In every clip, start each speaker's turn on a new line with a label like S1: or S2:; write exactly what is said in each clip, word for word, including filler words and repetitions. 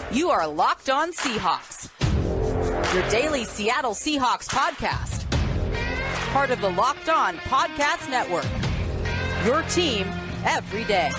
S1: You are Locked On Seahawks, your daily Seattle Seahawks podcast. Part of the Locked On Podcast Network, your team every day.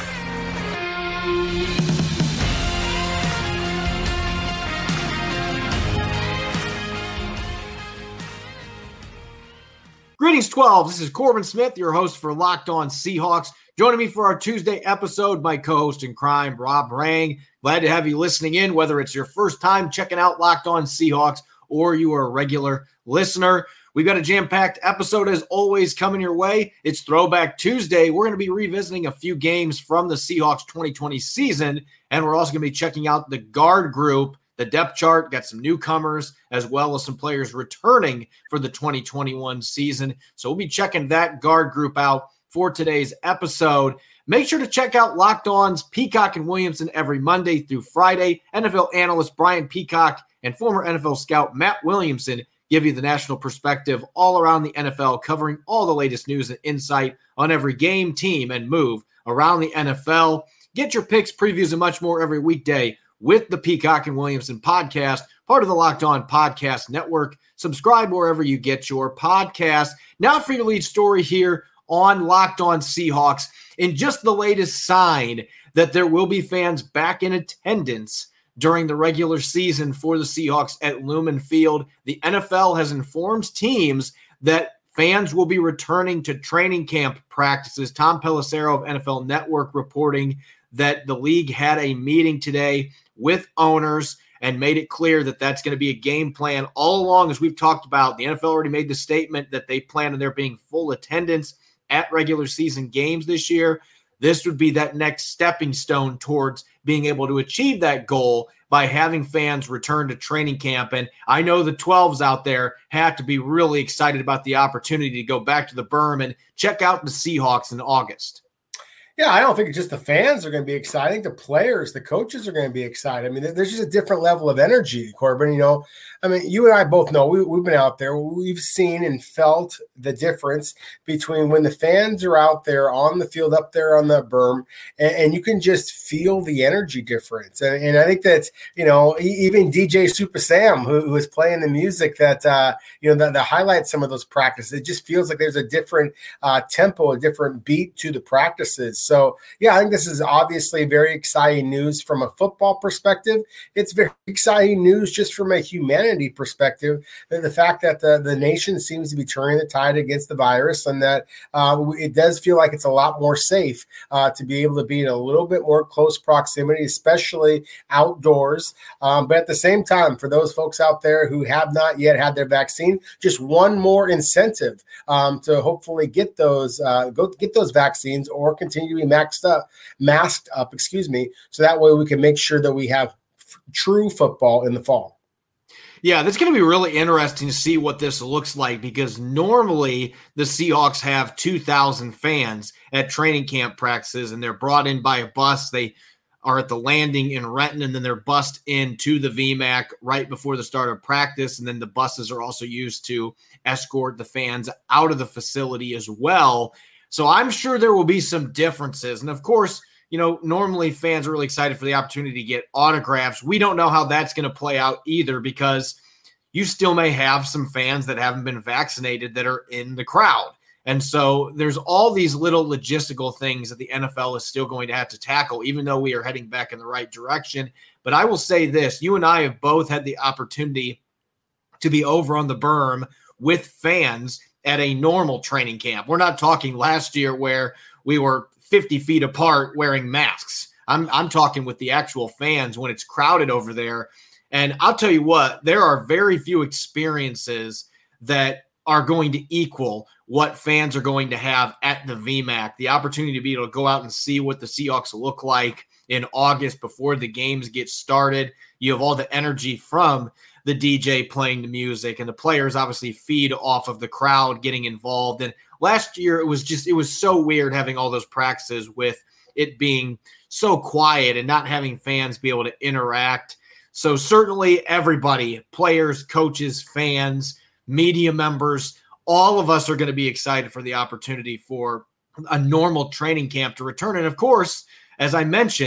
S2: Greetings, twelve. This is Corbin Smith, your host for Locked On Seahawks. Joining me for our Tuesday episode, my co-host in crime, Rob Rang. Glad to have you listening in, whether it's your first time checking out Locked On Seahawks or you are a regular listener. We've got a jam-packed episode, as always, coming your way. It's Throwback Tuesday. We're going to be revisiting a few games from the Seahawks twenty twenty season, and we're also going to be checking out the guard group, the depth chart, got some newcomers, as well as some players returning for the twenty twenty-one season. So we'll be checking that guard group out for today's episode. Make sure to check out Locked On's Peacock and Williamson every Monday through Friday. N F L analyst Brian Peacock and former N F L scout Matt Williamson give you the national perspective all around the N F L, covering all the latest news and insight on every game, team, and move around the N F L. Get your picks, previews, and much more every weekday with the Peacock and Williamson podcast, part of the Locked On Podcast Network. Subscribe wherever you get your podcast. Now for your lead story here on Locked On Seahawks. In just the latest sign that there will be fans back in attendance during the regular season for the Seahawks at Lumen Field, the N F L has informed teams that fans will be returning to training camp practices. Tom Pelissero of N F L Network reporting that the league had a meeting today with owners and made it clear that that's going to be a game plan all along. As we've talked about, the N F L already made the statement that they plan on there being full attendance at regular season games this year. This would be that next stepping stone towards being able to achieve that goal by having fans return to training camp. And I know the twelves out there have to be really excited about the opportunity to go back to the berm and check out the Seahawks in August.
S3: Yeah, I don't think it's just the fans are going to be excited. The players, the coaches are going to be excited. I mean, there's just a different level of energy, Corbin. You know, I mean, you and I both know we, we've been out there. We've seen and felt the difference between when the fans are out there on the field, up there on the berm, and, and you can just feel the energy difference. And, and I think that, you know, even D J Super Sam, who, who is playing the music that, uh, you know, that, that highlights some of those practices, it just feels like there's a different uh, tempo, a different beat to the practices. So, yeah, I think this is obviously very exciting news from a football perspective. It's very exciting news just from a humanity perspective. The fact that the, the nation seems to be turning the tide against the virus, and that uh, it does feel like it's a lot more safe uh, to be able to be in a little bit more close proximity, especially outdoors. Um, but at the same time, for those folks out there who have not yet had their vaccine, just one more incentive um, to hopefully get those uh, go get those vaccines or continue to be maxed up, masked up, excuse me, so that way we can make sure that we have f- true football in the fall.
S2: Yeah, that's going to be really interesting to see what this looks like, because normally the Seahawks have two thousand fans at training camp practices, and they're brought in by a bus. They are at the landing in Renton, and then they're bussed into the V MAC right before the start of practice, and then the buses are also used to escort the fans out of the facility as well. So I'm sure there will be some differences. And of course, you know, normally fans are really excited for the opportunity to get autographs. We don't know how that's going to play out either, because you still may have some fans that haven't been vaccinated that are in the crowd. And so there's all these little logistical things that the N F L is still going to have to tackle, even though we are heading back in the right direction. But I will say this, you and I have both had the opportunity to be over on the berm with fans at a normal training camp. We're not talking last year where we were fifty feet apart wearing masks. I'm I'm talking with the actual fans when it's crowded over there. And I'll tell you what, there are very few experiences that are going to equal what fans are going to have at the V MAC. The opportunity to be able to go out and see what the Seahawks look like in August before the games get started. You have all the energy from the D J playing the music, and the players obviously feed off of the crowd getting involved. And last year it was just, it was so weird having all those practices with it being so quiet and not having fans be able to interact. So certainly everybody, players, coaches, fans, media members, all of us are going to be excited for the opportunity for a normal training camp to return. And of course, as I mentioned,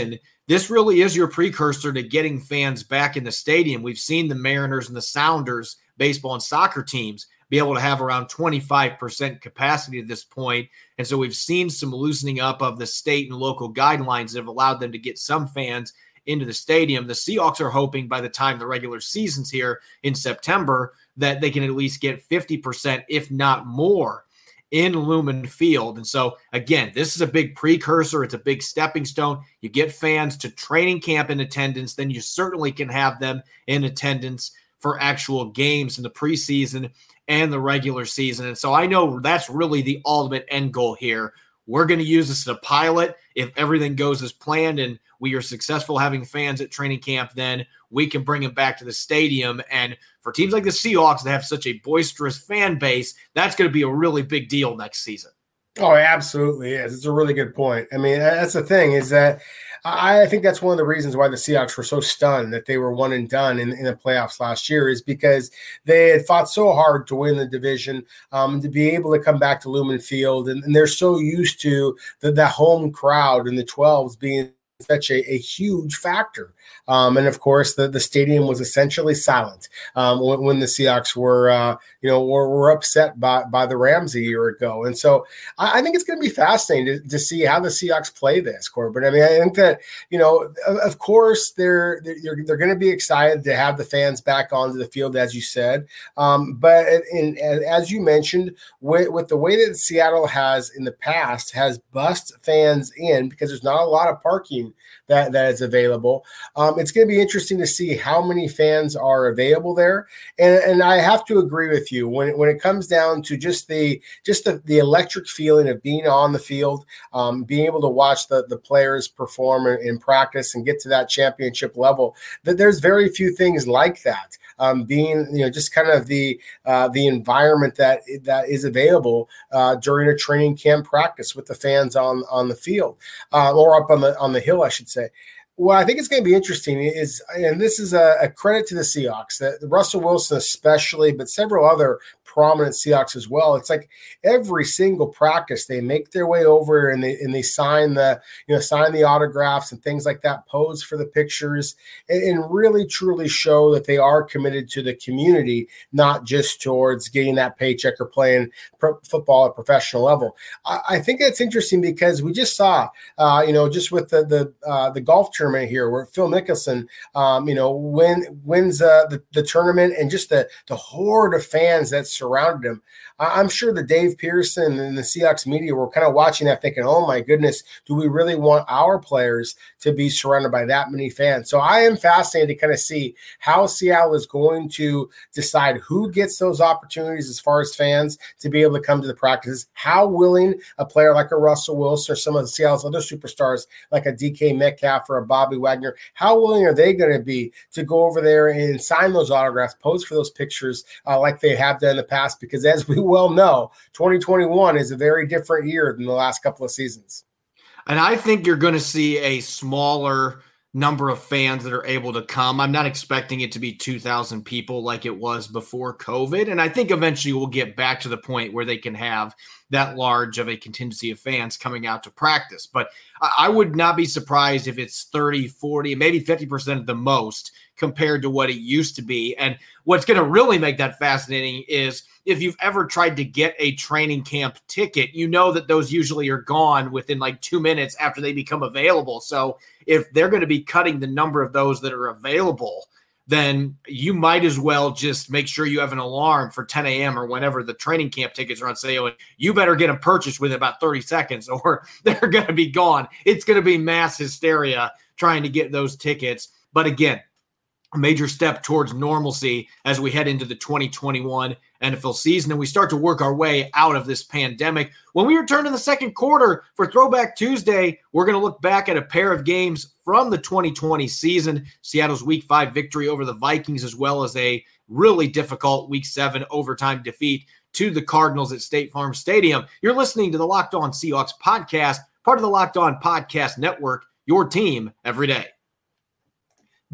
S2: this really is your precursor to getting fans back in the stadium. We've seen the Mariners and the Sounders baseball and soccer teams be able to have around twenty-five percent capacity at this point. And so we've seen some loosening up of the state and local guidelines that have allowed them to get some fans into the stadium. The Seahawks are hoping by the time the regular season's here in September that they can at least get fifty percent, if not more, in Lumen Field. And so, again, this is a big precursor. It's a big stepping stone. You get fans to training camp in attendance, then you certainly can have them in attendance for actual games in the preseason and the regular season. And so I know that's really the ultimate end goal here. We're going to use this as a pilot. If everything goes as planned and we are successful having fans at training camp, then we can bring them back to the stadium. And for teams like the Seahawks that have such a boisterous fan base, that's going to be a really big deal next season.
S3: Oh, it absolutely is. It's a really good point. I mean, that's the thing is that I think that's one of the reasons why the Seahawks were so stunned that they were one and done in, in the playoffs last year, is because they had fought so hard to win the division, um, to be able to come back to Lumen Field. And, and they're so used to the, the home crowd and the twelves being such a, a huge factor. Um, and of course, the, the stadium was essentially silent um, when, when the Seahawks were, uh, you know, were, were upset by, by the Rams a year ago. And so I, I think it's going to be fascinating to, to see how the Seahawks play this, Corbin. I mean, I think that, you know, of, of course, they're they're, they're going to be excited to have the fans back onto the field, as you said. Um, but in, in, as you mentioned, with, with the way that Seattle has in the past has bussed fans in because there's not a lot of parking that, that is available. Um, it's going to be interesting to see how many fans are available there. And, and I have to agree with you when, when it comes down to just the just the, the electric feeling of being on the field, um, being able to watch the, the players perform in, in practice and get to that championship level, that there's very few things like that. Um, being, you know, just kind of the uh, the environment that that is available uh, during a training camp practice with the fans on on the field uh, or up on the on the hill, I should say. What I think is going to be interesting is, and this is a, a credit to the Seahawks, that Russell Wilson especially, but several other prominent Seahawks as well. It's like every single practice they make their way over and they and they sign the you know sign the autographs and things like that, pose for the pictures, and, and really truly show that they are committed to the community, not just towards getting that paycheck or playing pro- football at professional level. I, I think that's interesting because we just saw, uh, you know, just with the the uh, the golf tournament here, where Phil Mickelson, um, you know, win wins uh, the the tournament, and just the the horde of fans that surrounded him. I'm sure the Dave Pearson and the Seahawks media were kind of watching that thinking, oh my goodness, do we really want our players to be surrounded by that many fans? So I am fascinated to kind of see how Seattle is going to decide who gets those opportunities as far as fans to be able to come to the practices, how willing a player like a Russell Wilson or some of the Seattle's other superstars like a D K Metcalf or a Bobby Wagner, how willing are they going to be to go over there and sign those autographs, pose for those pictures uh, like they have done in the past? Because as we well know, twenty twenty-one is a very different year than the last couple of seasons.
S2: And I think you're going to see a smaller number of fans that are able to come. I'm not expecting it to be two thousand people like it was before COVID. And I think eventually we'll get back to the point where they can have that large of a contingency of fans coming out to practice. But I would not be surprised if it's thirty, forty, maybe fifty percent at the most compared to what it used to be. And what's going to really make that fascinating is if you've ever tried to get a training camp ticket, you know that those usually are gone within like two minutes after they become available. So if they're going to be cutting the number of those that are available, then you might as well just make sure you have an alarm for ten a.m. or whenever the training camp tickets are on sale. And you better get them purchased within about thirty seconds or they're going to be gone. It's going to be mass hysteria trying to get those tickets. But again, a major step towards normalcy as we head into the twenty twenty-one N F L season and we start to work our way out of this pandemic. When we return to the second quarter for Throwback Tuesday, we're going to look back at a pair of games from the twenty twenty season, Seattle's week five victory over the Vikings, as well as a really difficult week seven overtime defeat to the Cardinals at State Farm Stadium. You're listening to the Locked On Seahawks podcast, part of the Locked On Podcast Network, your team every day.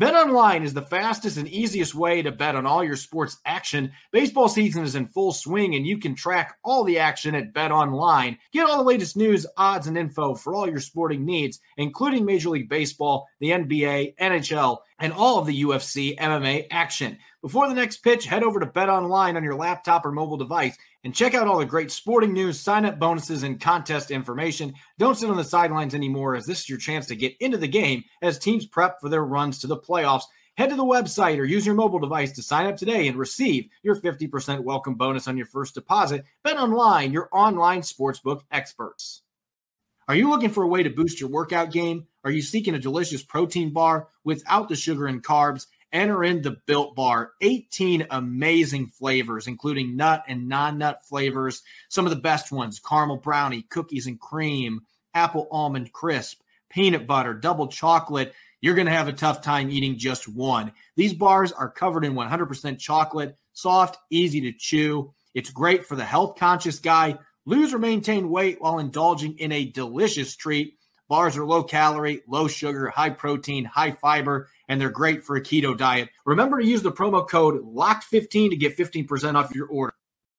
S2: BetOnline is the fastest and easiest way to bet on all your sports action. Baseball season is in full swing, and you can track all the action at BetOnline. Get all the latest news, odds, and info for all your sporting needs, including Major League Baseball, the N B A, N H L, and all of the U F C M M A action. Before the next pitch, head over to BetOnline on your laptop or mobile device and check out all the great sporting news, sign-up bonuses, and contest information. Don't sit on the sidelines anymore, as this is your chance to get into the game as teams prep for their runs to the playoffs. Head to the website or use your mobile device to sign up today and receive your fifty percent welcome bonus on your first deposit. BetOnline, your online sportsbook experts. Are you looking for a way to boost your workout game? Are you seeking a delicious protein bar without the sugar and carbs? Enter in the Built Bar. eighteen amazing flavors, including nut and non-nut flavors. Some of the best ones: caramel brownie, cookies and cream, apple almond crisp, peanut butter, double chocolate. You're going to have a tough time eating just one. These bars are covered in one hundred percent chocolate, soft, easy to chew. It's great for the health-conscious guy. Lose or maintain weight while indulging in a delicious treat. Bars are low-calorie, low-sugar, high-protein, high-fiber, and they're great for a keto diet. Remember to use the promo code locked fifteen to get fifteen percent off your order.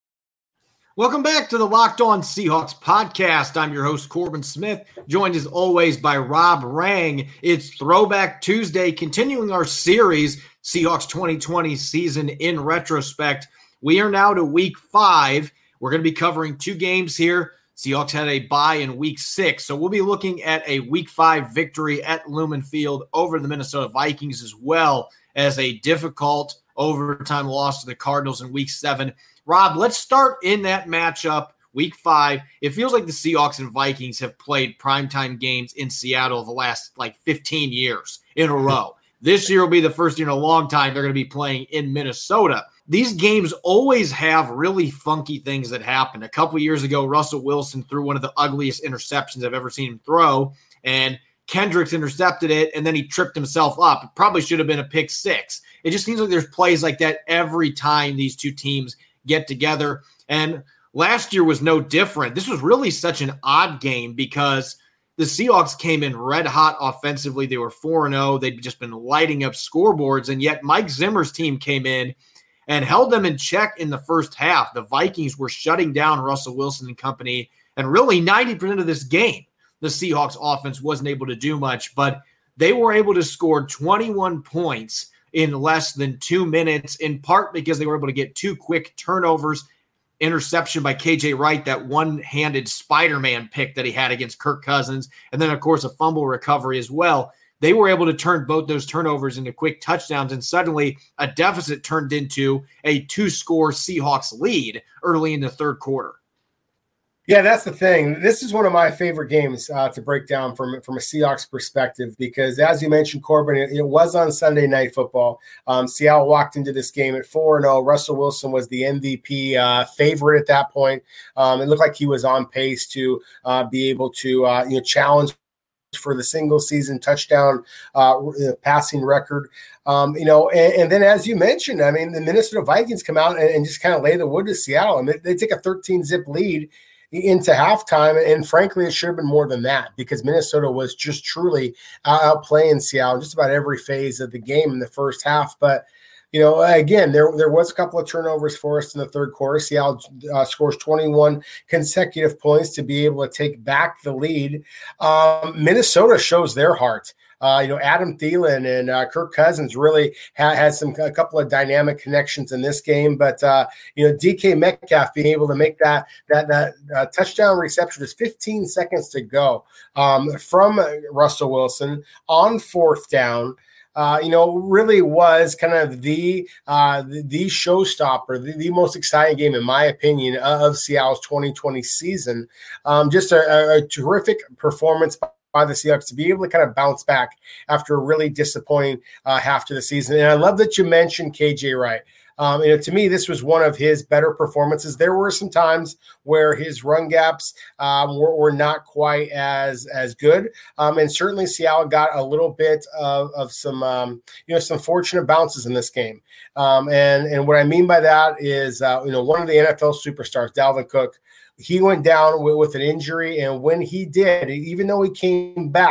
S2: Welcome back to the Locked On Seahawks podcast. I'm your host, Corbin Smith, joined as always by Rob Rang. It's Throwback Tuesday, continuing our series, Seahawks twenty twenty season in retrospect. We are now to week five. We're going to be covering two games here. Seahawks had a bye in week six, so we'll be looking at a week five victory at Lumen Field over the Minnesota Vikings, as well as a difficult overtime loss to the Cardinals in week seven. Rob, let's start in that matchup, week five. It feels like the Seahawks and Vikings have played primetime games in Seattle the last like fifteen years in a row. This year will be the first year in a long time they're going to be playing in Minnesota. These games always have really funky things that happen. A couple years ago, Russell Wilson threw one of the ugliest interceptions I've ever seen him throw, and Kendricks intercepted it, and then he tripped himself up. It probably should have been a pick six. It just seems like there's plays like that every time these two teams get together, and last year was no different. This was really such an odd game because the Seahawks came in red hot offensively. They were four and oh. They'd just been lighting up scoreboards, and yet Mike Zimmer's team came in and held them in check in the first half. The Vikings were shutting down Russell Wilson and company, and really ninety percent of this game, the Seahawks offense wasn't able to do much, but they were able to score twenty-one points in less than two minutes, in part because they were able to get two quick turnovers, interception by K J Wright, that one-handed Spider-Man pick that he had against Kirk Cousins, and then, of course, a fumble recovery as well. They were able to turn both those turnovers into quick touchdowns, and suddenly a deficit turned into a two-score Seahawks lead early in the third quarter.
S3: Yeah, that's the thing. This is one of my favorite games uh, to break down from, from a Seahawks perspective because, as you mentioned, Corbin, it, it was on Sunday Night Football. Um, Seattle walked into this game at four and oh. Russell Wilson was the M V P uh, favorite at that point. Um, it looked like he was on pace to uh, be able to uh, you know challenge for the single season touchdown uh, passing record. Um, you know, and, and then as you mentioned, I mean, the Minnesota Vikings come out and, and just kind of lay the wood to Seattle. I mean, they take a thirteen zip lead into halftime, and frankly, it should have been more than that because Minnesota was just truly outplaying Seattle just about every phase of the game in the first half. But you know, again, there there was a couple of turnovers for us in the third quarter. Seattle uh, scores twenty-one consecutive points to be able to take back the lead. Um, Minnesota shows their heart. Uh, you know, Adam Thielen and uh, Kirk Cousins really ha- had some a couple of dynamic connections in this game. But uh, you know, D K Metcalf being able to make that that that uh, touchdown reception with fifteen seconds to go um, from Russell Wilson on fourth down. Uh, you know, really was kind of the uh, the, the showstopper, the, the most exciting game, in my opinion, of Seattle's twenty twenty season. Um, just a, a, a terrific performance by by the Seahawks to be able to kind of bounce back after a really disappointing uh, half to the season. And I love that you mentioned K J Wright. Um, you know, to me, this was one of his better performances. There were some times where his run gaps um, were, were not quite as as good, um, and certainly Seattle got a little bit of, of some um, you know some fortunate bounces in this game. Um, and and what I mean by that is uh, you know one of the N F L superstars, Dalvin Cook. He went down with, with an injury, and when he did, even though he came back,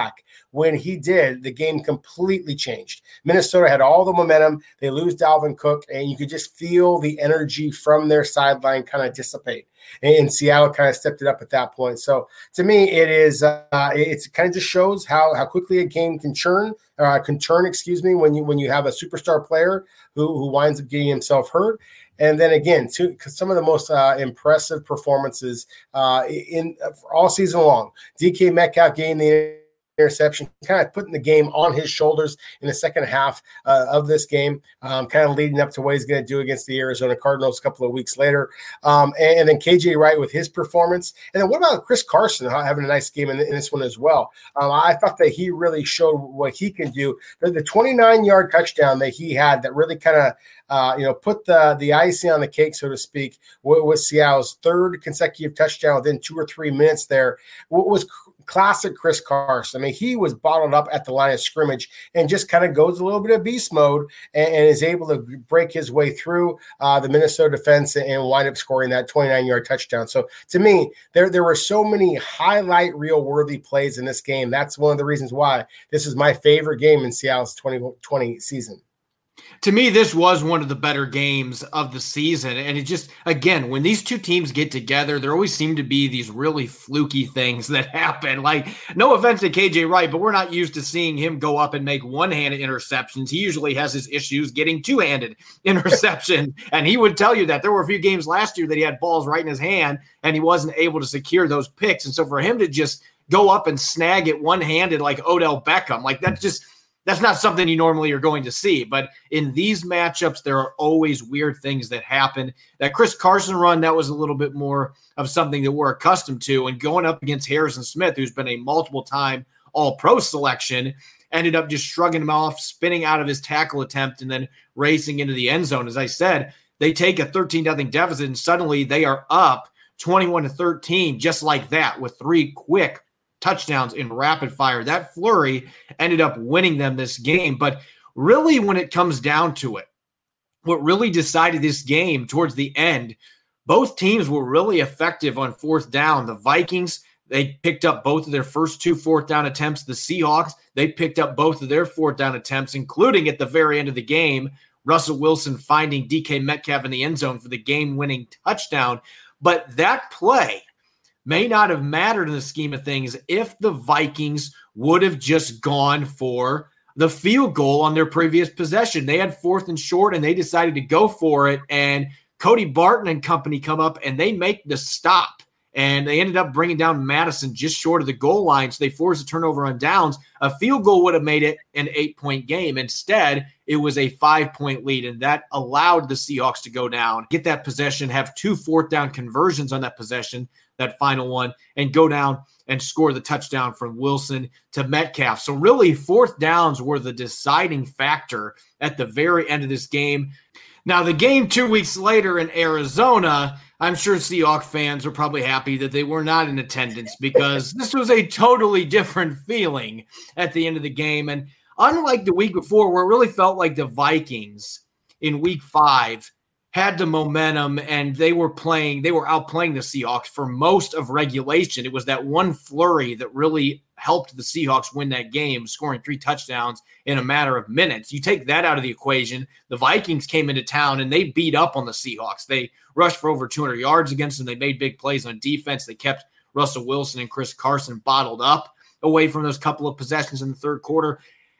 S3: when he did, the game completely changed. Minnesota had all the momentum. They lose Dalvin Cook, and you could just feel the energy from their sideline kind of dissipate. And Seattle kind of stepped it up at that point. So to me, it is uh, it's kind of just shows how how quickly a game can churn, uh, can turn, excuse me, when you when you have a superstar player who who winds up getting himself hurt. And then again, to, some of the most uh, impressive performances uh, in uh, all season long. D K Metcalf getting the interception, kind of putting the game on his shoulders in the second half uh, of this game, um, kind of leading up to what he's going to do against the Arizona Cardinals a couple of weeks later. Um, and, and then K J Wright with his performance. And then what about Chris Carson having a nice game in, in this one as well? Um, I thought that he really showed what he can do. The, the twenty-nine-yard touchdown that he had that really kind of Uh, you know, put the the icing on the cake, so to speak, was Seattle's third consecutive touchdown within two or three minutes there. What was classic Chris Carson? I mean, he was bottled up at the line of scrimmage and just kind of goes a little bit of beast mode and, and is able to break his way through uh, the Minnesota defense and wind up scoring that twenty-nine-yard touchdown. So to me, there, there were so many highlight reel-worthy plays in this game. That's one of the reasons why this is my favorite game in Seattle's twenty twenty season.
S2: To me, this was one of the better games of the season. And it just, again, when these two teams get together, there always seem to be these really fluky things that happen. Like, no offense to K J Wright, but we're not used to seeing him go up and make one-handed interceptions. He usually has his issues getting two-handed interceptions. And he would tell you that there were a few games last year that he had balls right in his hand and he wasn't able to secure those picks. And so for him to just go up and snag it one-handed like Odell Beckham, like that's just – that's not something you normally are going to see. But in these matchups, there are always weird things that happen. That Chris Carson run, that was a little bit more of something that we're accustomed to. And going up against Harrison Smith, who's been a multiple-time All-Pro selection, ended up just shrugging him off, spinning out of his tackle attempt, and then racing into the end zone. As I said, they take a thirteen nothing deficit, and suddenly they are up twenty-one to thirteen just like that with three quick touchdowns in rapid fire. That flurry ended up winning them this game. But really, when it comes down to it, what really decided this game towards the end, both teams were really effective on fourth down. The Vikings, they picked up both of their first two fourth down attempts. The Seahawks, they picked up both of their fourth down attempts, including at the very end of the game, Russell Wilson finding D K Metcalf in the end zone for the game-winning touchdown. But that play may not have mattered in the scheme of things if the Vikings would have just gone for the field goal on their previous possession. They had fourth and short, and they decided to go for it, and Cody Barton and company come up, and they make the stop, and they ended up bringing down Madison just short of the goal line, so they forced a turnover on downs. A field goal would have made it an eight-point game. Instead, it was a five-point lead, and that allowed the Seahawks to go down, get that possession, have two fourth-down conversions on that possession, that final one, and go down and score the touchdown from Wilson to Metcalf. So really, fourth downs were the deciding factor at the very end of this game. Now, the game two weeks later in Arizona, I'm sure Seahawks fans were probably happy that they were not in attendance because this was a totally different feeling at the end of the game. And unlike the week before, where it really felt like the Vikings in week five had the momentum and they were playing, they were outplaying the Seahawks for most of regulation. It was that one flurry that really helped the Seahawks win that game, scoring three touchdowns in a matter of minutes. You take that out of the equation, the Vikings came into town and they beat up on the Seahawks. They rushed for over two hundred yards against them. They made big plays on defense. They kept Russell Wilson and Chris Carson bottled up away from those couple of possessions in the third quarter.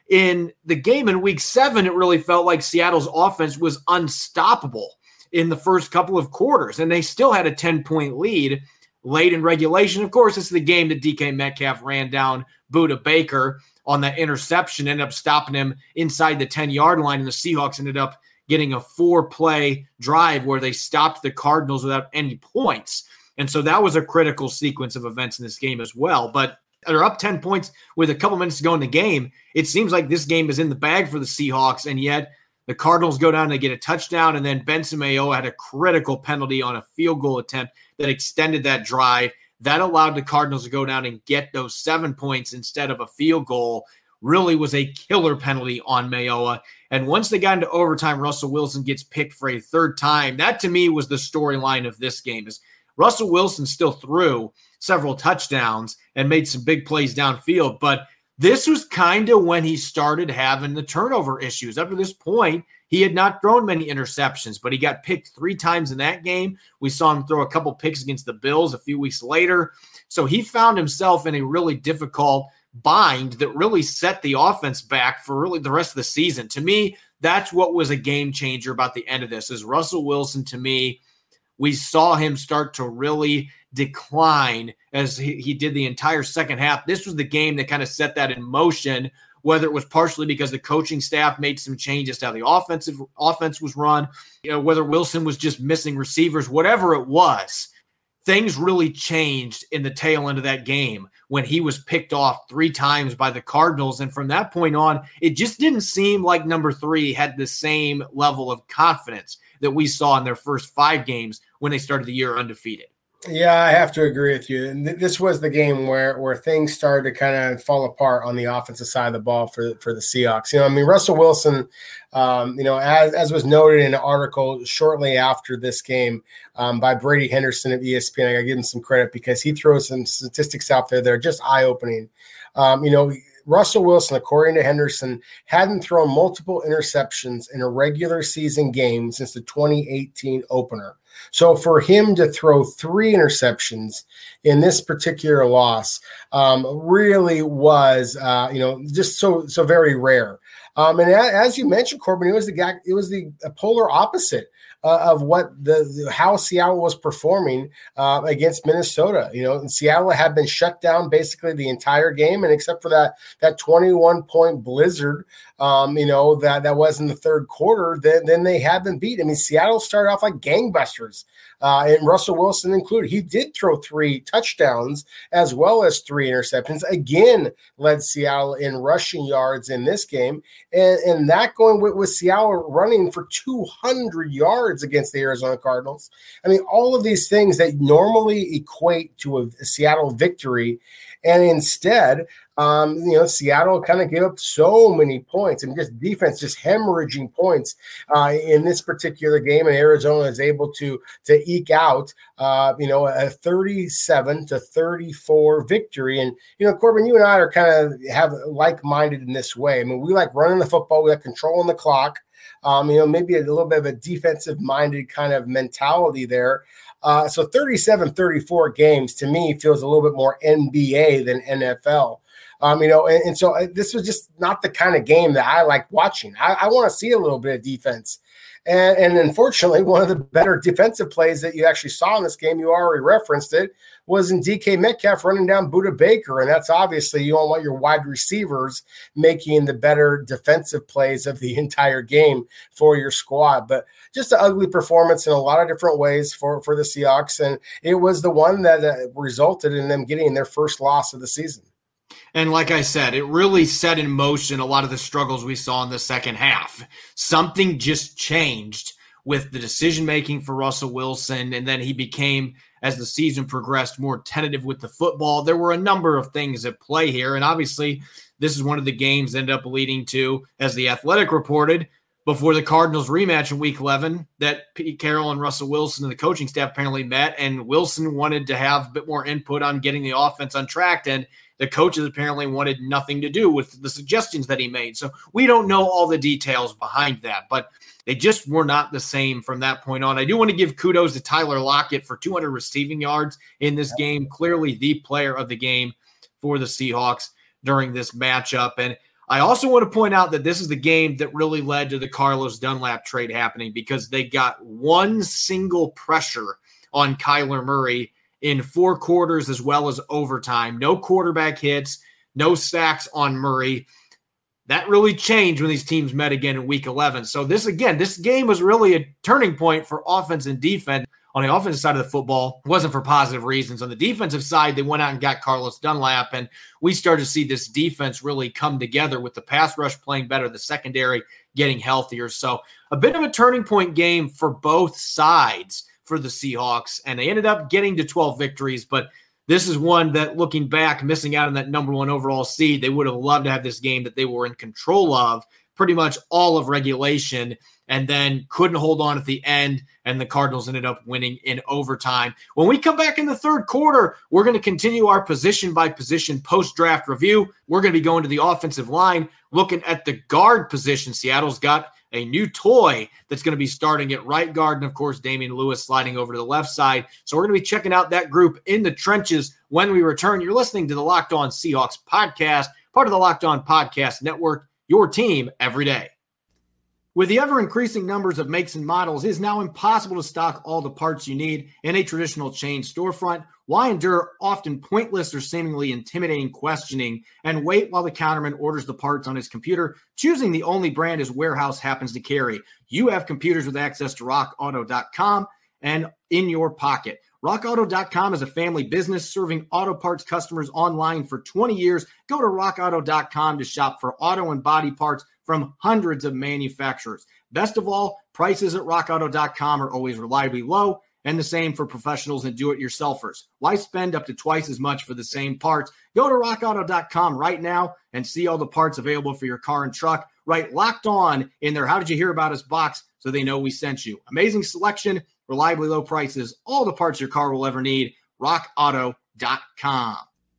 S2: In the game in week seven, it really felt like Seattle's offense was unstoppable in the first couple of quarters, and they still had a ten-point lead late in regulation. Of course, this is the game that D K Metcalf ran down Budda Baker on that interception, ended up stopping him inside the ten-yard line, and the Seahawks ended up getting a four-play drive where they stopped the Cardinals without any points. And so that was a critical sequence of events in this game as well. But they're up ten points with a couple minutes to go in the game. It seems like this game is in the bag for the Seahawks, and yet the Cardinals go down and they get a touchdown, and then Benson Mayowa had a critical penalty on a field goal attempt that extended that drive. That allowed the Cardinals to go down and get those seven points instead of a field goal. Really was a killer penalty on Mayowa. And once they got into overtime, Russell Wilson gets picked for a third time. That, to me, was the storyline of this game. Is Russell Wilson still threw several touchdowns and made some big plays downfield, but this was kind of when he started having the turnover issues. Up to this point, he had not thrown many interceptions, but he got picked three times in that game. We saw him throw a couple picks against the Bills a few weeks later. So he found himself in a really difficult bind that really set the offense back for really the rest of the season. To me, that's what was a game changer about the end of this, is Russell Wilson, to me, we saw him start to really decline as he, he did the entire second half. This was the game that kind of set that in motion, whether it was partially because the coaching staff made some changes to how the offensive offense was run, you know, whether Wilson was just missing receivers, whatever it was, things really changed in the tail end of that game when he was picked off three times by the Cardinals. And from that point on, it just didn't seem like number three had the same level of confidence that we saw in their first five games when they started the year undefeated.
S3: Yeah, I have to agree with you. And th- this was the game where where things started to kind of fall apart on the offensive side of the ball for for the Seahawks. You know, I mean, Russell Wilson, um, you know, as as was noted in an article shortly after this game um, by Brady Henderson of E S P N, I got to give him some credit because he throws some statistics out there that are just eye-opening. Um, you know, Russell Wilson, according to Henderson, hadn't thrown multiple interceptions in a regular season game since the twenty eighteen opener. So for him to throw three interceptions in this particular loss um, really was, uh, you know, just so so very rare. Um, and as you mentioned, Corbin, it was the guy, it was the polar opposite uh, of what the, the how Seattle was performing uh, against Minnesota. You know, and Seattle had been shut down basically the entire game, and except for that that twenty-one point blizzard, um, you know, that that was in the third quarter, then then they had been beat. I mean, Seattle started off like gangbusters, uh, and Russell Wilson included. He did throw three touchdowns as well as three interceptions. Again, led Seattle in rushing yards in this game. And, and that going with, with Seattle running for two hundred yards against the Arizona Cardinals. I mean, all of these things that normally equate to a, a Seattle victory. And instead, um, you know, Seattle kind of gave up so many points and just defense, just hemorrhaging points uh, in this particular game. And Arizona is able to, to eke out, uh, you know, a thirty-seven to thirty-four victory. And, you know, Corbin, you and I are kind of have like-minded in this way. I mean, we like running the football, we like controlling the clock. Um, you know, maybe a little bit of a defensive-minded kind of mentality there. Uh, so thirty-seven thirty-four games to me feels a little bit more N B A than N F L. Um, you know, and, and so uh, this was just not the kind of game that I like watching. I, I want to see a little bit of defense. And, and unfortunately, one of the better defensive plays that you actually saw in this game, you already referenced it, was in D K Metcalf running down Budda Baker. And that's obviously you don't want your wide receivers making the better defensive plays of the entire game for your squad. But just an ugly performance in a lot of different ways for, for the Seahawks. And it was the one that uh, resulted in them getting their first loss of the season.
S2: And like I said, it really set in motion a lot of the struggles we saw in the second half. Something just changed with the decision-making for Russell Wilson, and then he became, as the season progressed, more tentative with the football. There were a number of things at play here, and obviously this is one of the games that ended up leading to, as The Athletic reported, before the Cardinals rematch in Week eleven, that Pete Carroll and Russell Wilson and the coaching staff apparently met, and Wilson wanted to have a bit more input on getting the offense on track, and the coaches apparently wanted nothing to do with the suggestions that he made. So we don't know all the details behind that, but they just were not the same from that point on. I do want to give kudos to Tyler Lockett for two hundred receiving yards in this game, clearly the player of the game for the Seahawks during this matchup. And I also want to point out that this is the game that really led to the Carlos Dunlap trade happening, because they got one single pressure on Kyler Murray in four quarters as well as overtime. No quarterback hits, no sacks on Murray. That really changed when these teams met again in Week eleven. So this, again, this game was really a turning point for offense and defense. On the offensive side of the football, it wasn't for positive reasons. On the defensive side, they went out and got Carlos Dunlap, and we started to see this defense really come together with the pass rush playing better, the secondary getting healthier. So a bit of a turning point game for both sides for the Seahawks, and they ended up getting to twelve victories, but this is one that, looking back, missing out on that number one overall seed, they would have loved to have this game that they were in control of pretty much all of regulation and then couldn't hold on at the end, and the Cardinals ended up winning in overtime. When we come back in the third quarter, we're going to continue our position-by-position post-draft review. We're going to be going to the offensive line, looking at the guard position. Seattle's got a new toy that's going to be starting at right guard, and, of course, Damian Lewis sliding over to the left side. So we're going to be checking out that group in the trenches when we return. You're listening to the Locked On Seahawks podcast, part of the Locked On Podcast Network, your team every day. With the ever-increasing numbers of makes and models, it is now impossible to stock all the parts you need in a traditional chain storefront. Why endure often pointless or seemingly intimidating questioning and wait while the counterman orders the parts on his computer, choosing the only brand his warehouse happens to carry? You have computers with access to rock auto dot com and in your pocket. rock auto dot com is a family business serving auto parts customers online for twenty years. Go to rock auto dot com to shop for auto and body parts from hundreds of manufacturers. Best of all, prices at rock auto dot com are always reliably low, and the same for professionals and do-it-yourselfers. Why spend up to twice as much for the same parts? Go to rock auto dot com right now and see all the parts available for your car and truck. Write Locked On in their How Did You Hear About Us box so they know we sent you. Amazing selection, reliably low prices, all the parts your car will ever need. rock auto dot com.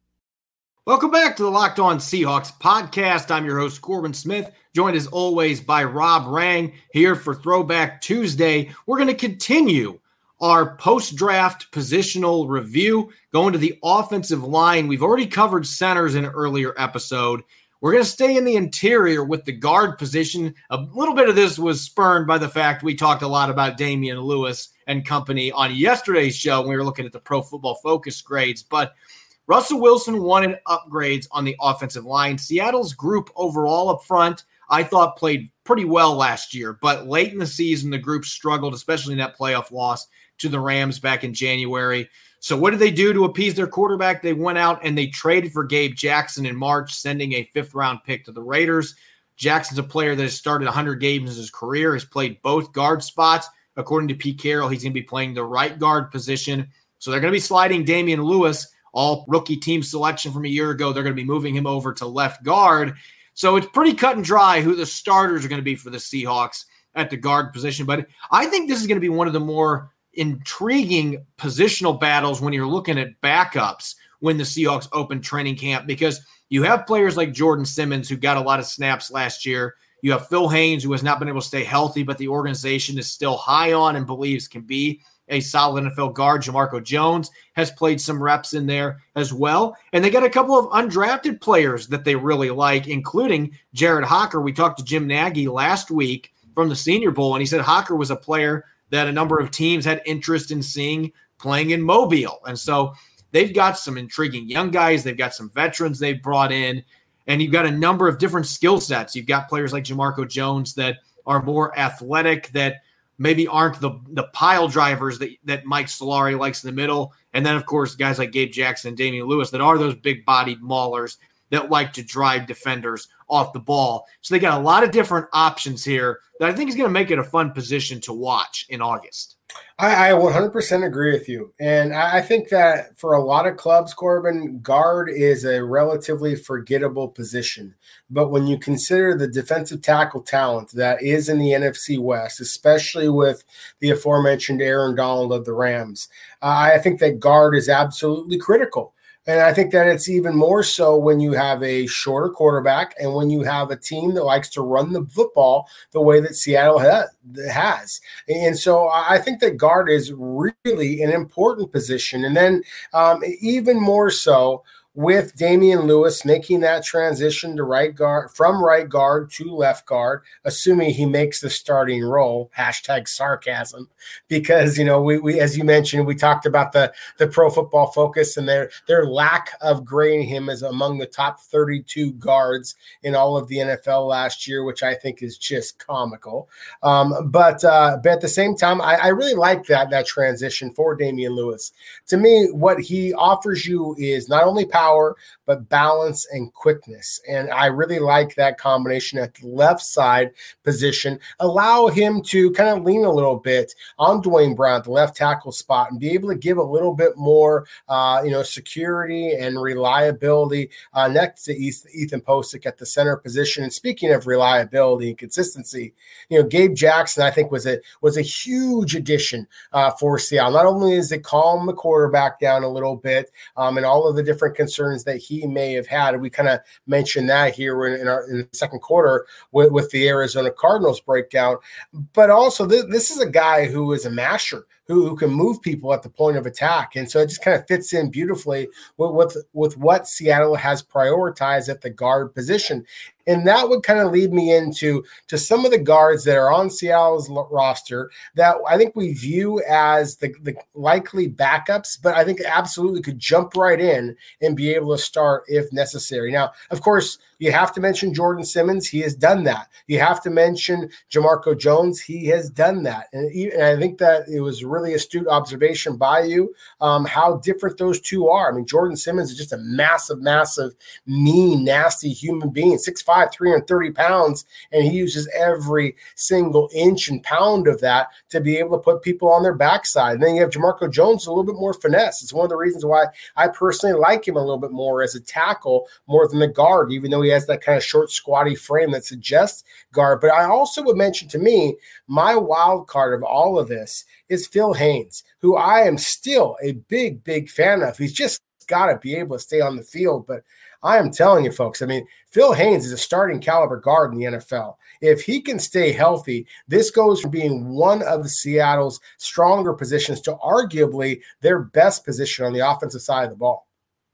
S2: Welcome back to the Locked On Seahawks podcast. I'm your host, Corbin Smith, joined as always by Rob Rang here for Throwback Tuesday. We're going to continue our post-draft positional review, going to the offensive line. We've already covered centers in an earlier episode. We're going to stay in the interior with the guard position. A little bit of this was spurred by the fact we talked a lot about Damian Lewis and company on yesterday's show when we were looking at the Pro Football Focus grades, but Russell Wilson wanted upgrades on the offensive line. Seattle's group overall up front, I thought, played pretty well last year, but late in the season, the group struggled, especially in that playoff loss to the Rams back in January. So what did they do to appease their quarterback? They went out and they traded for Gabe Jackson in March, sending a fifth-round pick to the Raiders. Jackson's a player that has started one hundred games in his career, has played both guard spots. According to Pete Carroll, he's going to be playing the right guard position. So they're going to be sliding Damian Lewis, all rookie team selection from a year ago. They're going to be moving him over to left guard. So it's pretty cut and dry who the starters are going to be for the Seahawks at the guard position. But I think this is going to be one of the more intriguing positional battles when you're looking at backups when the Seahawks open training camp, because you have players like Jordan Simmons who got a lot of snaps last year. You have Phil Haynes, who has not been able to stay healthy, but the organization is still high on and believes can be a solid N F L guard. Jamarco Jones has played some reps in there as well. And they got a couple of undrafted players that they really like, including Jared Hocker. We talked to Jim Nagy last week from the Senior Bowl, and he said Hocker was a player that a number of teams had interest in seeing playing in Mobile. And so they've got some intriguing young guys. They've got some veterans they've brought in, and you've got a number of different skill sets. You've got players like Jamarco Jones that are more athletic, that maybe aren't the the pile drivers that, that Mike Solari likes in the middle. And then, of course, guys like Gabe Jackson and Damian Lewis that are those big-bodied maulers that like to drive defenders off the ball. So they got a lot of different options here that I think is going to make it a fun position to watch in August.
S3: I, I one hundred percent agree with you. And I think that for a lot of clubs, Corbin, guard is a relatively forgettable position. But when you consider the defensive tackle talent that is in the N F C West, especially with the aforementioned Aaron Donald of the Rams, uh, I think that guard is absolutely critical. And I think that it's even more so when you have a shorter quarterback and when you have a team that likes to run the football the way that Seattle ha- has. And so I think that guard is really an important position. And then um, even more so with Damian Lewis making that transition to right guard, from right guard to left guard, assuming he makes the starting role, hashtag sarcasm, because, you know, we, we as you mentioned, we talked about the, the Pro Football Focus and their, their lack of grading him as among the top thirty-two guards in all of the N F L last year, which I think is just comical. Um, but, uh, but at the same time, I, I really like that, that transition for Damian Lewis. To me, what he offers you is not only power, power, but balance and quickness. And I really like that combination at the left side position. Allow him to kind of lean a little bit on Dwayne Brown at the left tackle spot and be able to give a little bit more, uh, you know, security and reliability uh, next to Ethan Pocic at the center position. And speaking of reliability and consistency, you know, Gabe Jackson, I think, was a was a huge addition uh, for Seattle. Not only is it calm the quarterback down a little bit um, and all of the different concerns that he may have had, we kind of mentioned that here in, in, our, in the second quarter with, with the Arizona Cardinals breakdown. But also, th- this is a guy who is a masher, who, who can move people at the point of attack. And so it just kind of fits in beautifully with, with, with what Seattle has prioritized at the guard position. And that would kind of lead me into to some of the guards that are on Seattle's roster that I think we view as the, the likely backups, but I think absolutely could jump right in and be able to start if necessary. Now, of course, you have to mention Jordan Simmons. He has done that. You have to mention Jamarco Jones. He has done that. And, he, and I think that it was really astute observation by you um, how different those two are. I mean, Jordan Simmons is just a massive, massive, mean, nasty human being, six five, three hundred thirty pounds, and he uses every single inch and pound of that to be able to put people on their backside. And then you have Jamarco Jones, a little bit more finesse. It's one of the reasons why I personally like him a little bit more as a tackle more than the guard, even though he has that kind of short, squatty frame that suggests guard. But I also would mention, to me, my wild card of all of this is Phil Haynes, who I am still a big, big fan of. He's just got to be able to stay on the field. But I am telling you, folks, I mean, Phil Haynes is a starting caliber guard in the N F L. If he can stay healthy, this goes from being one of Seattle's stronger positions to arguably their best position on the offensive side of the ball.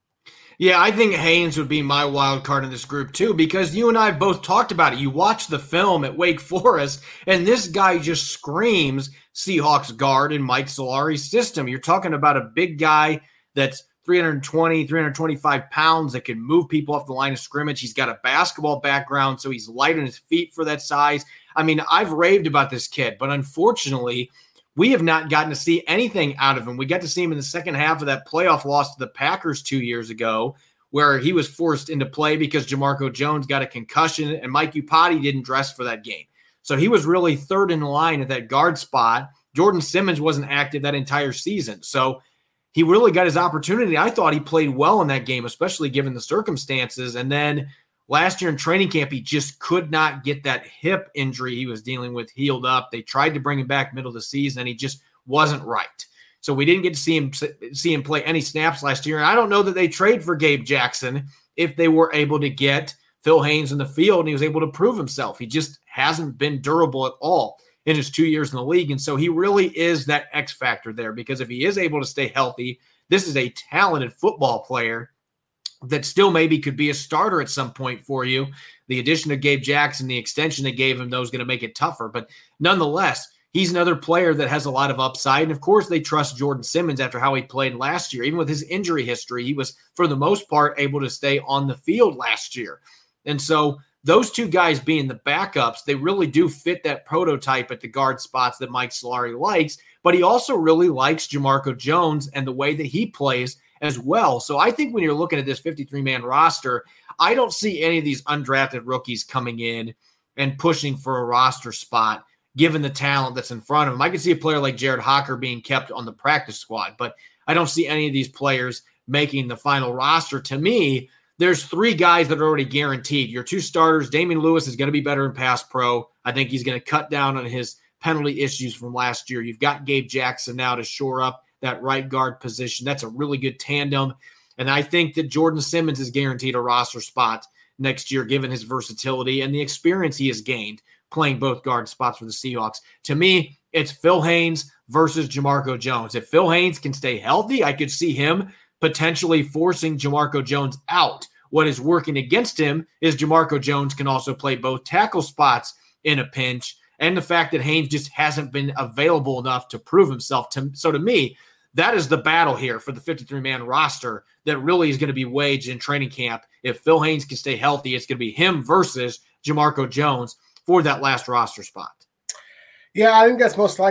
S2: Yeah, I think Haynes would be my wild card in this group too, because you and I have both talked about it. You watch the film at Wake Forest, and this guy just screams Seahawks guard in Mike Solari's system. You're talking about a big guy that's three twenty, three twenty-five pounds that can move people off the line of scrimmage. He's got a basketball background, so he's light on his feet for that size. I mean, I've raved about this kid, but unfortunately, we have not gotten to see anything out of him. We got to see him in the second half of that playoff loss to the Packers two years ago, where he was forced into play because Jamarco Jones got a concussion and Mike Iupati didn't dress for that game. So he was really third in line at that guard spot. Jordan Simmons wasn't active that entire season. So he really got his opportunity. I thought he played well in that game, especially given the circumstances. And then last year in training camp, he just could not get that hip injury he was dealing with healed up. They tried to bring him back middle of the season, and he just wasn't right. So we didn't get to see him see him play any snaps last year. And I don't know that they trade for Gabe Jackson if they were able to get Phil Haynes in the field and he was able to prove himself. He just hasn't been durable at all in his two years in the league. And so he really is that X factor there, because if he is able to stay healthy, this is a talented football player that still maybe could be a starter at some point for you. The addition of Gabe Jackson, the extension they gave him, those going to make it tougher. But nonetheless, he's another player that has a lot of upside. And of course, they trust Jordan Simmons after how he played last year. Even with his injury history, he was, for the most part, able to stay on the field last year. And so those two guys being the backups, they really do fit that prototype at the guard spots that Mike Solari likes. But he also really likes Jamarco Jones and the way that he plays as well. So I think when you're looking at this fifty-three man roster, I don't see any of these undrafted rookies coming in and pushing for a roster spot, given the talent that's in front of him. I could see a player like Jared Hocker being kept on the practice squad, but I don't see any of these players making the final roster. To me, there's three guys that are already guaranteed. Your two starters, Damian Lewis is going to be better in pass pro. I think he's going to cut down on his penalty issues from last year. You've got Gabe Jackson now to shore up that right guard position. That's a really good tandem. And I think that Jordan Simmons is guaranteed a roster spot next year, given his versatility and the experience he has gained playing both guard spots for the Seahawks. To me, it's Phil Haynes versus Jamarco Jones. If Phil Haynes can stay healthy, I could see him potentially forcing Jamarco Jones out. What is working against him is Jamarco Jones can also play both tackle spots in a pinch, and the fact that Haynes just hasn't been available enough to prove himself. To, so to me, that is the battle here for the fifty-three man roster that really is going to be waged in training camp. If Phil Haynes can stay healthy, it's going to be him versus Jamarco Jones for that last roster spot.
S3: Yeah, I think that's most likely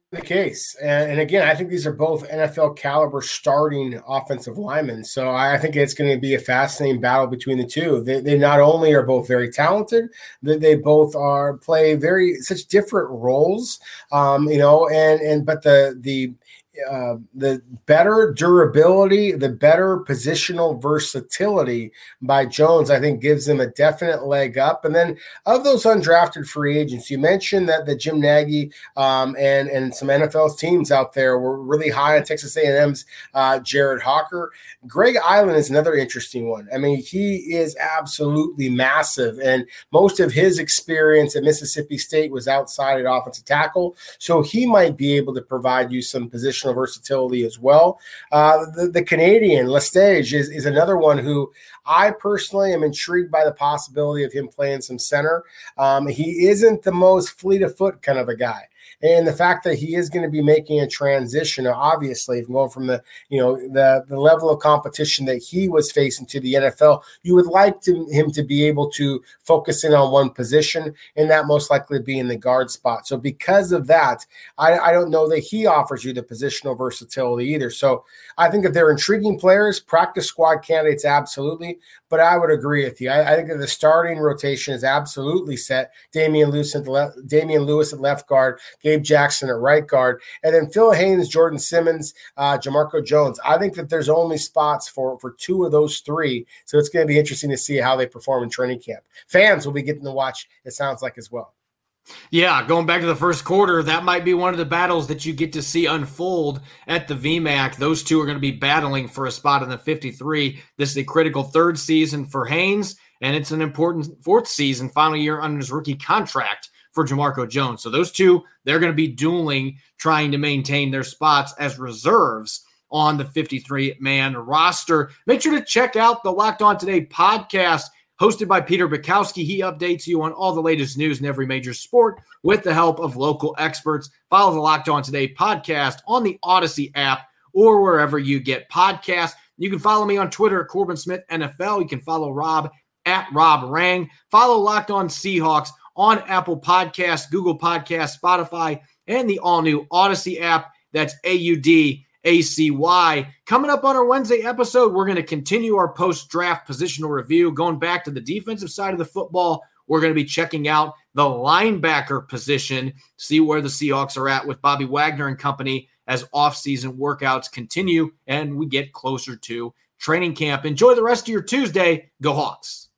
S3: the case. And, and again, I think these are both N F L caliber starting offensive linemen. So I think it's going to be a fascinating battle between the two. They, they not only are both very talented, they, they both are play very such different roles, um, you know, and, and, but the, the, Uh, the better durability, the better positional versatility by Jones, I think gives him a definite leg up. And then of those undrafted free agents, you mentioned that the Jim Nagy um, and, and some N F L teams out there were really high on Texas A and M's uh, Jared Hawker. Greg Island is another interesting one. I mean, he is absolutely massive, and most of his experience at Mississippi State was outside at offensive tackle, so he might be able to provide you some positional versatility as well. Uh, the, the Canadian, Lestage, is, is another one who I personally am intrigued by the possibility of him playing some center. Um, he isn't the most fleet of foot kind of a guy. And the fact that he is going to be making a transition, obviously, from going from the, you know, the, the level of competition that he was facing to the N F L, you would like to, him to be able to focus in on one position, and that most likely be in the guard spot. So because of that, I, I don't know that he offers you the positional versatility either. So I think if they're intriguing players, practice squad candidates, absolutely. But I would agree with you. I, I think that the starting rotation is absolutely set. Damian Lewis at left, Damian Lewis at left guard, Gabe Jackson at right guard, and then Phil Haynes, Jordan Simmons, uh, Jamarco Jones. I think that there's only spots for, for two of those three, so it's going to be interesting to see how they perform in training camp. Fans will be getting to watch, it sounds like, as well.
S2: Yeah, going back to the first quarter, that might be one of the battles that you get to see unfold at the V MAC. Those two are going to be battling for a spot in the fifty-three. This is a critical third season for Haynes, and it's an important fourth season, final year under his rookie contract for Jamarco Jones. So those two, they're going to be dueling, trying to maintain their spots as reserves on the fifty-three man roster. Make sure to check out the Locked On Today podcast, hosted by Peter Bukowski. He updates you on all the latest news in every major sport with the help of local experts. Follow the Locked On Today podcast on the Odyssey app or wherever you get podcasts. You can follow me on Twitter at Corbin Smith N F L. You can follow Rob at Rob Rang. Follow Locked On Seahawks on Apple Podcasts, Google Podcasts, Spotify, and the all-new Odyssey app. That's A U D A C Y. Coming up on our Wednesday episode, we're going to continue our post-draft positional review. Going back to the defensive side of the football, we're going to be checking out the linebacker position, see where the Seahawks are at with Bobby Wagner and company as off-season workouts continue and we get closer to training camp. Enjoy the rest of your Tuesday. Go Hawks.